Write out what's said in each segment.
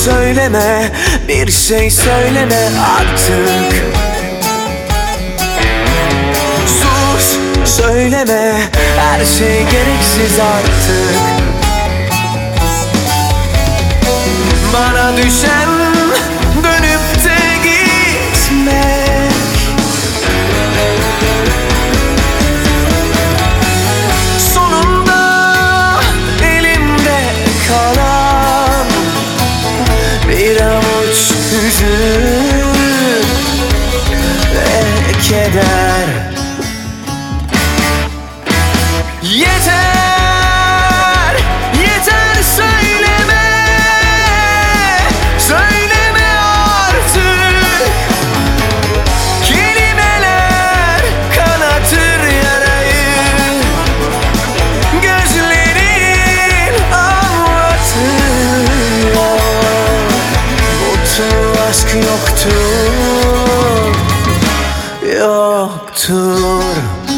söyleme, bir şey söyleme artık. Sus, söyleme, her şey gereksiz artık. Bana düşen dönüp de gitmek. Sonunda elimde kalan bir avuç hüzün ve keder. Yeter, yeter söyleme, söyleme artık. Kelimeler kanatır yarayı, gözlerin anlatıyor. Mutlu aşk yoktur, yoktur.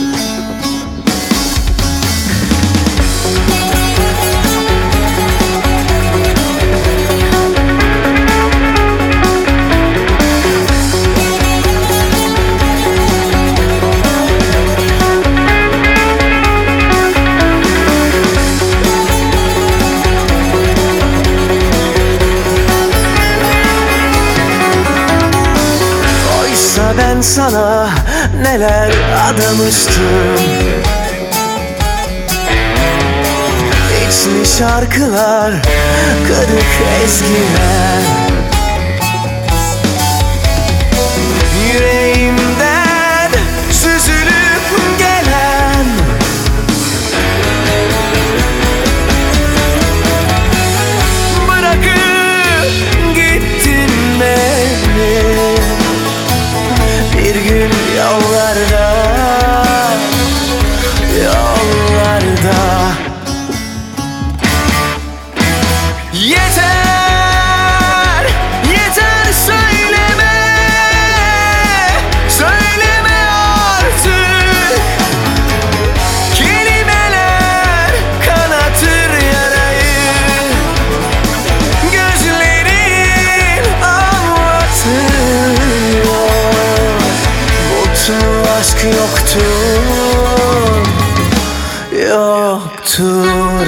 Ben sana neler adamıştım. İçli şarkılar, kırık ezgiler, yüreğimden süzülüp gelen. Bırakıp gittin beni bir gün yollarda, yollarda. Yeter, yeter söyleme, söyleme artık. Kelimeler kanatır yarayı, gözlerin anlatıyor. Mutlu aşk yoktur, yoktur.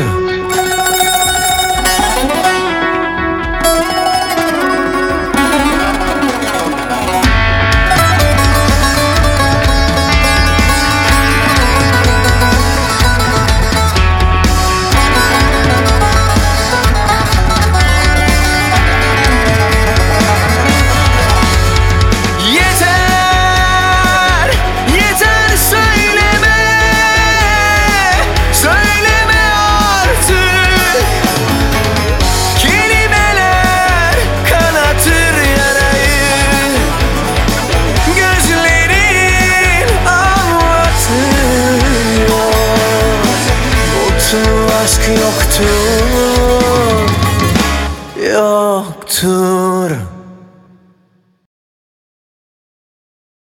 Aşk yoktur, yoktur.